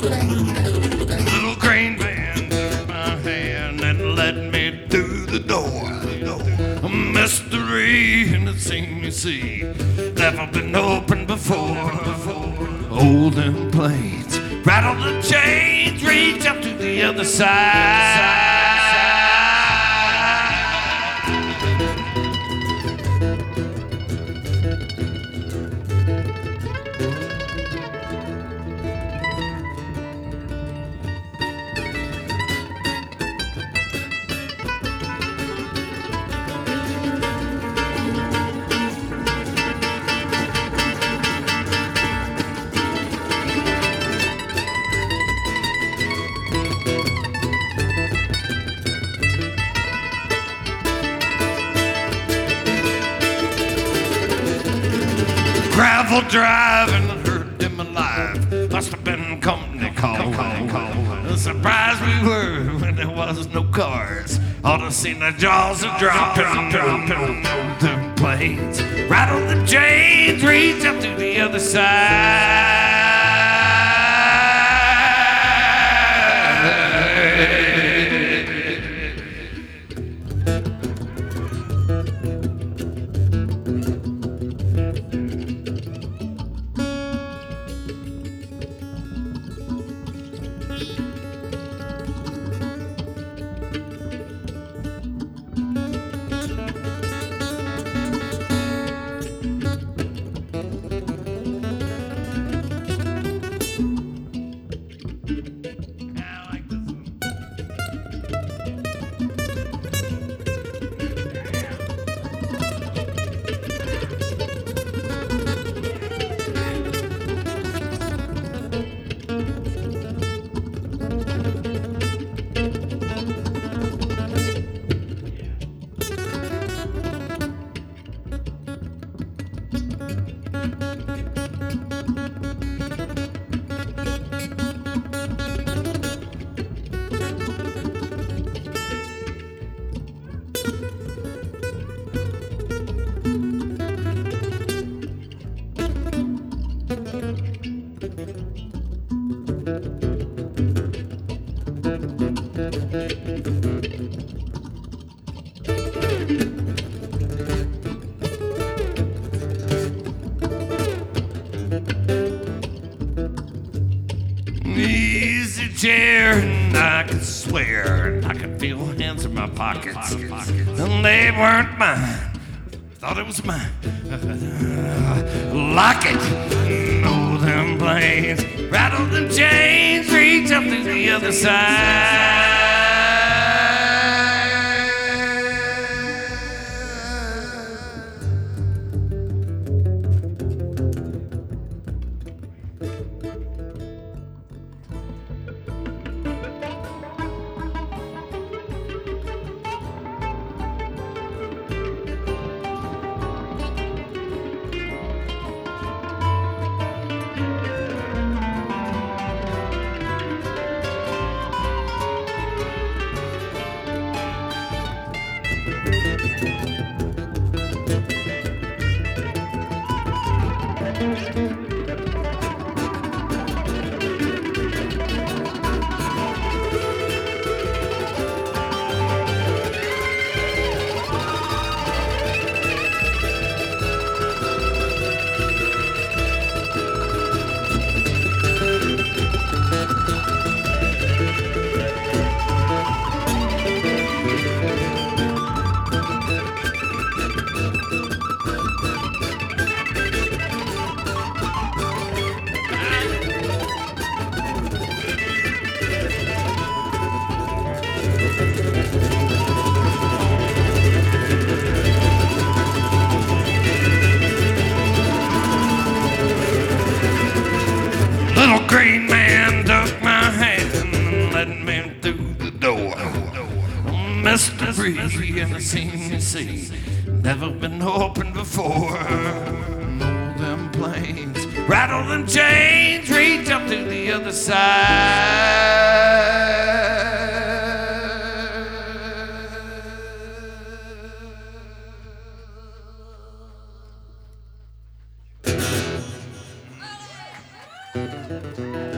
Little green man took my hand and led me through the door. A mystery in the scene you see, never been opened before. Hold them planes, rattle the chains, reach up to the other side. Gravel driving hurt them alive. Must have been company call. Surprised we were when there was no cars. Ought to seen the jaws of dropping the planes. Rattle the chains, reach up to the other side. Easy chair, and I could swear I could feel hands in my pockets, and they weren't mine. Thought it was mine. Lock it, know them planes, rattle them chains, reach up to the other side. Little green man took my hand and led me through the door. Mystery in the scene you see, never been opened before. Know them planes, rattle them chains, reach up to the other side.